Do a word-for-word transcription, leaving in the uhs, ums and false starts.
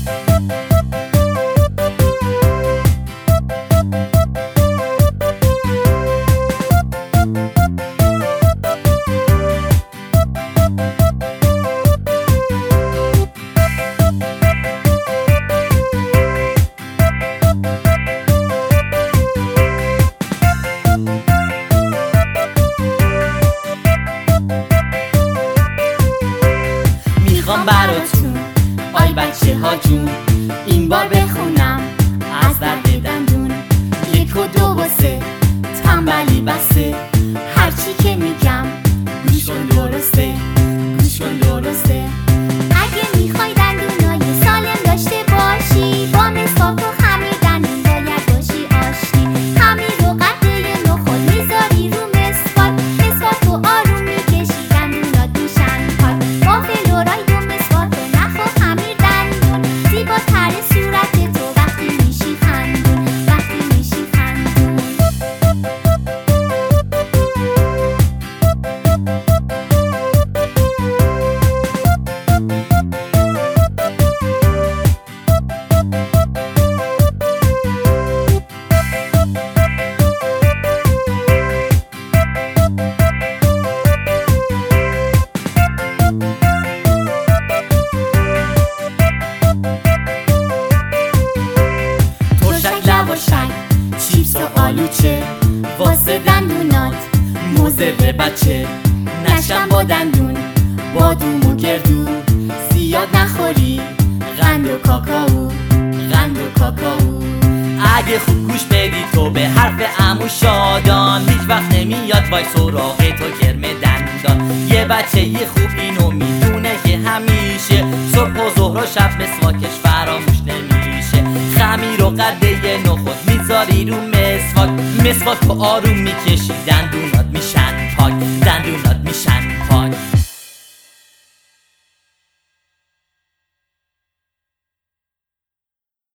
میخوام براتون آی بچه ها جون این بار بخونم از درد دندون. یک و دو و سه تنبلی بسه، هرچی که میگم گوش کن درسته، گوش کن درسته. اگه میخوای دندونای سالم داشته باشی با مسواک و خمیر دندون باید باشی آشتی. خمیر و قطره نخود میذاری رو مسواک، مسواک و آروم میکشی دندونات میشن پاک. با فلوراید و مسواک و نخ و خمیر دندون زیباتر صورت تو وقتی میشی خندون، وقتی میشی خندون. ترشک لواشک چیپس و آلوچه واسه دندونات مضر بچه. نشم با دندون بادوم و گردو زیاد نخوری قند و کاکائو، قند و کاکائو. اگه خوب گوش بدی تو به حرف عمو شادان هیچ وقت نمیاد وای سراغ تو کرم دندان. یه بچه یه خوب اینو میدونه که همیشه صبح و ظهر و شب مسواکش فراموش نمیشه. خمیر و قده نخود میذاری رو مسواک، مسواک و آروم میکشی